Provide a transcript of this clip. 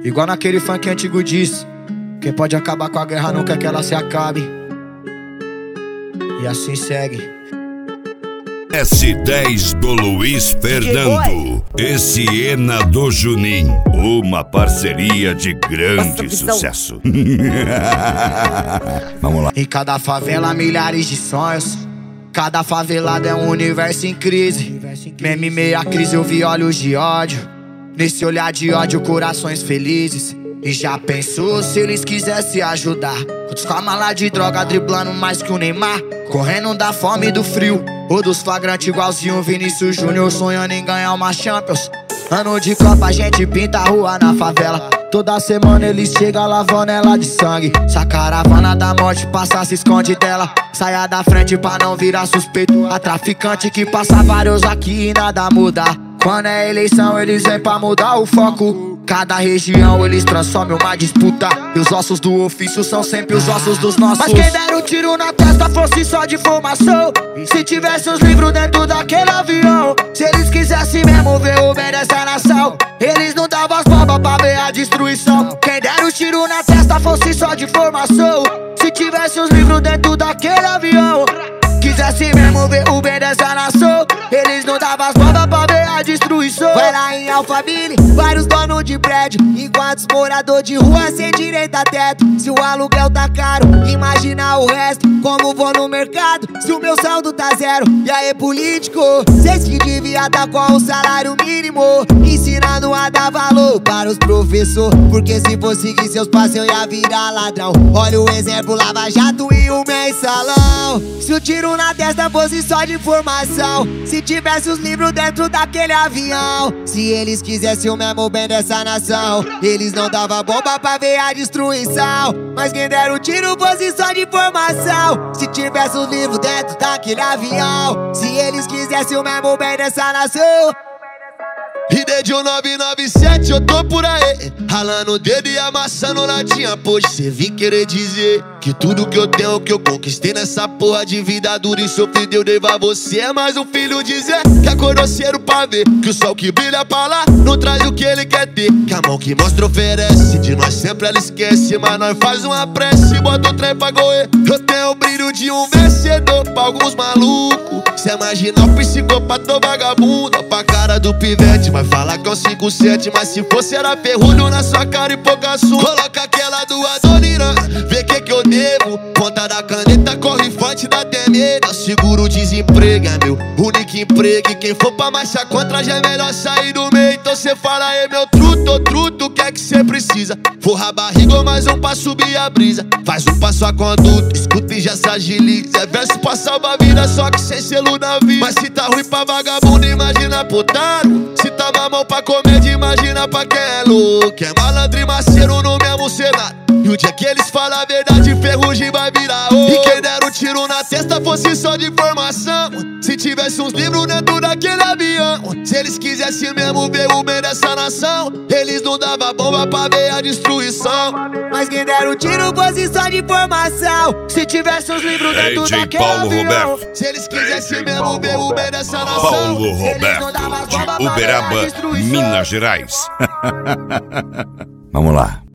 Igual naquele funk antigo diz: quem pode acabar com a guerra não quer que ela se acabe. E assim segue. S10 do Luiz Fernando, Siena do Junim, uma parceria de grande sucesso. Vamos lá. Em cada favela milhares de sonhos, cada favelado é um universo em crise. Mesmo em meia crise eu vi olhos de ódio, nesse olhar de ódio corações felizes. E já pensou se eles quisessem ajudar? Outros com a mala de droga driblando mais que o Neymar, correndo da fome e do frio, ou dos flagrantes igualzinho Vinícius Júnior, sonhando em ganhar uma Champions. Ano de Copa a gente pinta a rua na favela, toda semana eles chegam lavando ela de sangue. Se a caravana da morte passar, se esconde dela, saia da frente pra não virar suspeito. A traficante que passa vários aqui e nada muda. Quando é eleição eles vêm pra mudar o foco. Cada região eles transformam uma disputa, e os ossos do ofício são sempre os ossos dos nossos. Mas quem dera um tiro na testa fosse só de formação, se tivesse os livros dentro daquele avião. Se eles quisessem mesmo ver o bem dessa nação, eles não davam as bombas pra ver a destruição. Quem dera um tiro na testa fosse só de formação, se tivesse os livros dentro daquele avião. Quisesse mesmo ver o bem dessa nação, eles não davam as bombas pra ver a destruição. Vai lá em Alphaville, vários donos de prédio, enquanto os moradores de rua sem direito a teto. Se o aluguel tá caro, imagina o resto. Como vou no mercado, se o meu saldo tá zero? E aí político, cês que devia tá com o salário mínimo, ensinando a dar valor para os professores, porque se for seguir seus passos eu ia virar ladrão. Olha o exemplo, Lava Jato e o mensalão. Se o tiro na testa fosse só de informação, se tivesse os livros dentro daquele avião. Se eles quisessem o mesmo bem dessa nação, eles não davam bomba pra ver a destruição. Mas quem dera o tiro fosse só de informação, se tivesse os livros dentro daquele avião. Se eles quisessem o mesmo bem dessa nação. E desde o 997 eu tô por aí, ralando o dedo e amassando latinha. Poxa, cê vim querer dizer que tudo que eu tenho, que eu conquistei nessa porra de vida dura e sofrida eu devo a você. É mais um filho dizer que acordou cedo pra ver que o sol que brilha pra lá não traz o que ele quer ter, que a mão que mostra oferece, de nós sempre ela esquece, mas nós faz uma prece e bota o trem pra correr. Eu tenho o brilho de um vencedor pra alguns malucos, cê imagina o psicopata ou vagabundo, pra cara do pivete vai falar que é um 5-7, mas se fosse era ferrulho na sua cara e pouca sua. Coloca aquela do Adoniran, vê que eu devo. Ponta da caneta corre forte, dá até medo. Seguro o desemprego, é meu único emprego, e quem for pra marcha contra já é melhor sair do meio. Então cê fala aí meu truto, ô truto, o que é que cê precisa? Forra a barriga ou mais um pra subir a brisa. Faz um passo a conduta, escuta e já se agiliza. É verso pra salvar a vida, só que sem selo na vida. Mas se tá ruim pra vagabundo, imagina putaro. Se tá mamão pra comédia, imagina pra quem é louco. É malandro e maceiro no mesmo cenário, e o dia que eles falam a verdade, ferrugem vai virar ouro. E quem dera um tiro na testa fosse só de informação, se tivesse uns livros dentro daquele avião. Se eles quisessem mesmo ver o bem dessa nação, eles não davam bomba pra ver a destruição. Mas quem dera um tiro fosse só de informação, se tivesse os livros dentro daquele avião. Se eles quisessem mesmo ver o bem dessa nação, Paulo Roberto, de Uberaba, Minas Gerais. Vamos lá.